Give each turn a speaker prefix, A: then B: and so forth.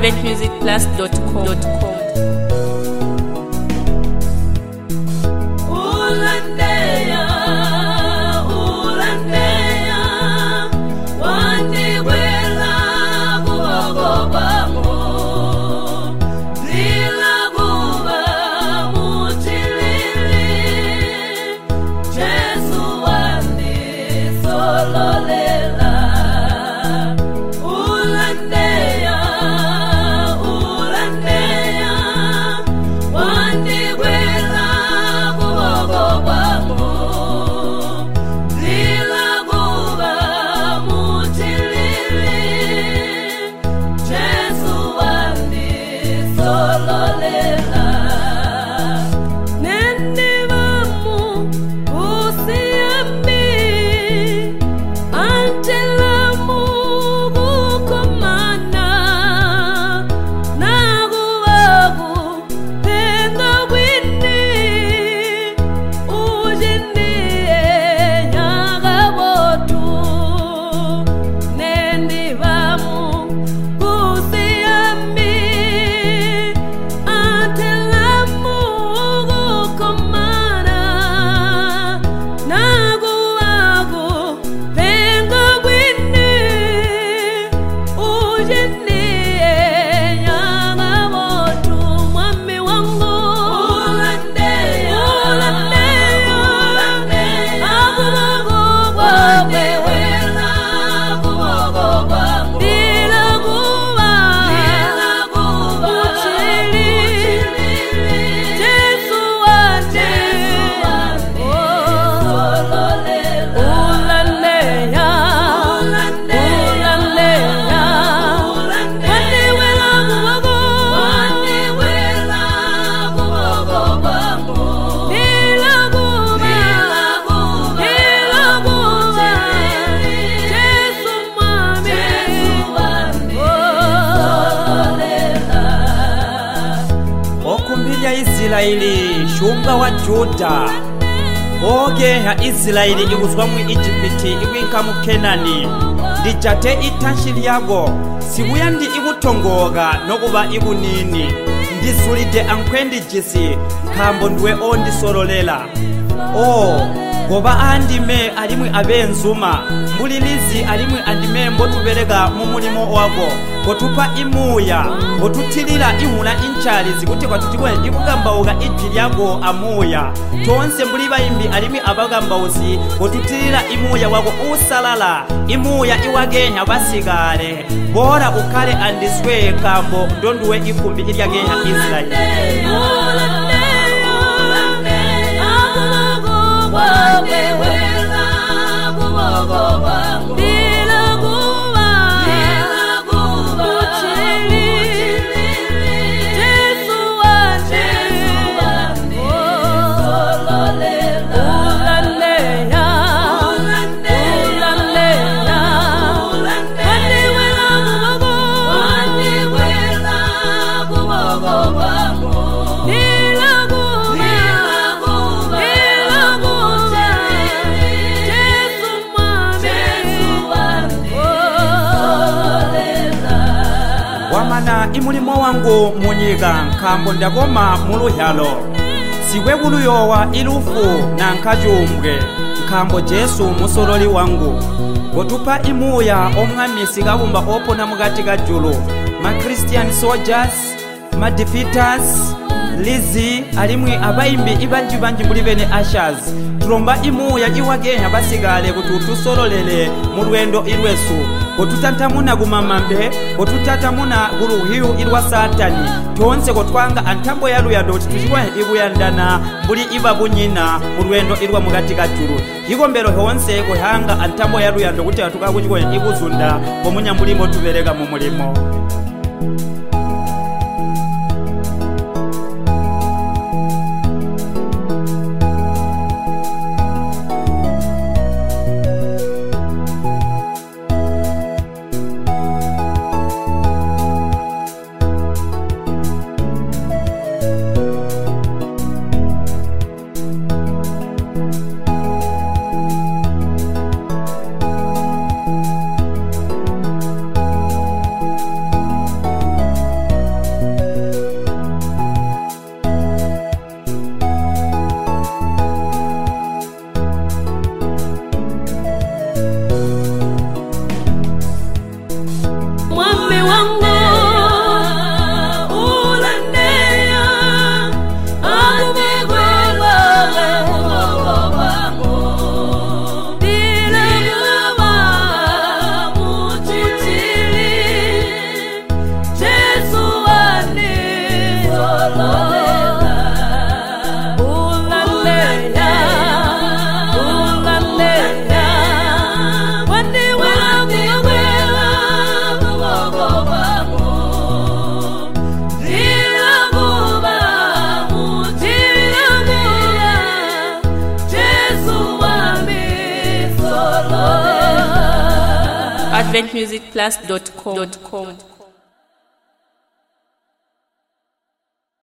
A: adventmusicplus.com.
B: Israeli shumga wa Juda oge ya Israeli iguzwa mu Egypt igwinka mu Kenani dijate itanshiri yago sibuya ndi ibutongoga no kuba ibunini ndisulide ankwendi jisi kambo ndwe ondi sololela goba andime alimwe abenzuma mbulilizi alimwe andime mbotuberega mu mulimo wako kotupa imuya kotutilira imula inchalizi kuti kwatutikwe ikugambauka ijwi lyago amuya tonse mbuli bayimbi alimwe abagambauzi kotutilira imuya wako usalala imuya iwagenya basigale bora ukale andiswe kambo ndonduwe ikumbi ilyagenya Israeli wamana imulimo wangu munyiga nkambo ndagoma muluhyalo siwe buluyowa ilufu na nkajumbwe nkambo Jesu musololi wangu gotupa imuya omwamisi gabumba opona mugati ga julu ma Christian soldiers ma defeaters lizi alimwe abayimbi ibanji banji muri bene ashaz tulomba imuya iwagenya basigale kututusololele mu rwendo irwesu kotutantamuna gumamambe kotutatamuna guruhiyu irwa satani tonse kotwanga antambo ya luyando tujibwe ibuyandana mbuli iba bunyina mu rwendo irwa mugati ga juru igombero honse ko hanga antambo ya luyando kuti atukakujwe ibuzunda ko munyambulimo tuberega mu mulimo
A: adventmusicplus.com.